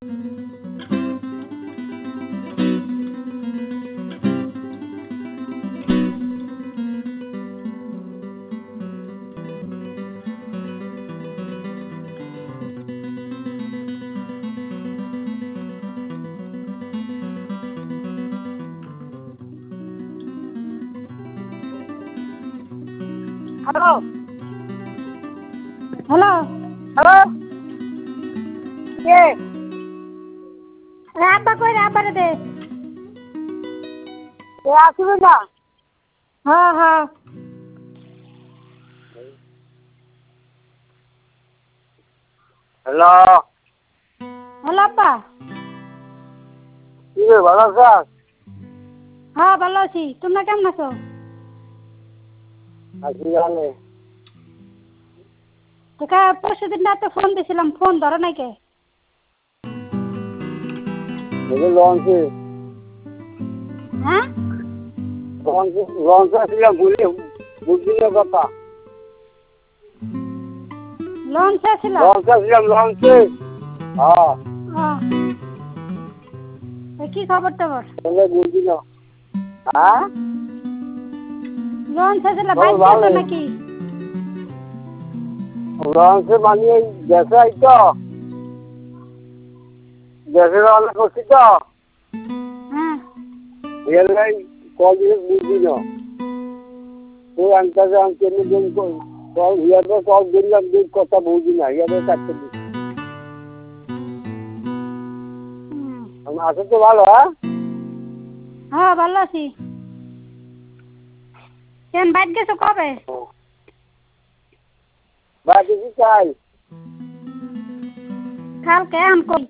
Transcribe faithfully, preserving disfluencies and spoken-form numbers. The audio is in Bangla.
হ্যালো হ্যালো হ্যালো কে আব্বা কই রে আব্বারে দে এ আসবে না হ্যাঁ হ্যাঁ হ্যালো হ্যালো আব্বা কি রে ভালো আছিস? হ্যাঁ ভালো আছি তোমরা কেমন আছো? আছি জানে তোকে পরশু দিন রাতে ফোন দিয়েছিলাম ফোন ধরো নাই কে দেখে লঞ্চে হ্যাঁ লঞ্চে লঞ্চে আসছিলাম ভুলে বুঝলি না কথা লঞ্চে ছিল লঞ্চে আসছিলাম লঞ্চে হ্যাঁ কি খবর টবর তাহলে বুঝলি না হ্যাঁ লঞ্চে ছিল খবর বাইক ভালো। গেছো নাকি লঞ্চে মানে গ্যাসে আই তো গ্যাসে রান্না করছি তো হ্যাঁ রেলগাড়ি কল দিয়ে বুঝলি না তুই আনতে আমি কেন দিন কল ইয়াদের কল দিলাম দিন কথা বুঝি না ইয়াদের কাছে হুম। আছে তো ভালো হ্যাঁ হ্যাঁ ভালো আছি কেন বাইক গেছো কবে বাকি কি চাই কালকে আম কই